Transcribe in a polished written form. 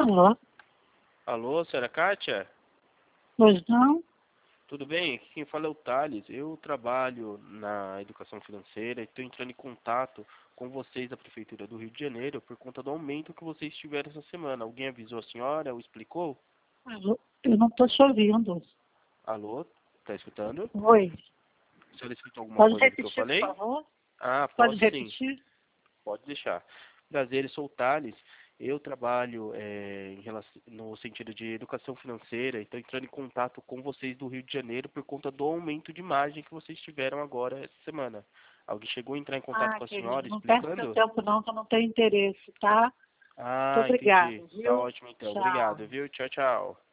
Alô? Alô, senhora Kátia? Pois não? Tudo bem? Aqui quem fala é o Thales. Eu trabalho na educação financeira e estou entrando em contato com vocês da Prefeitura do Rio de Janeiro por conta do aumento que vocês tiveram essa semana. Alguém avisou a senhora ou explicou? Alô? Eu não estou te ouvindo. Alô? Tá escutando? Oi. A senhora escutou alguma Pode coisa do que eu repetir, por falei? favor? Ah, Pode posso sim. repetir? Pode deixar. Prazer, eu sou o Thales. Eu trabalho no sentido de educação financeira e estou entrando em contato com vocês do Rio de Janeiro por conta do aumento de margem que vocês tiveram agora essa semana. Alguém chegou a entrar em contato Ah, com a querido, senhora não perde seu explicando? tempo não, que eu não tenho interesse, tá? Muito Ah, entendi. obrigada, Tá viu? ótimo então. Tchau. Obrigado, viu? Tchau, tchau.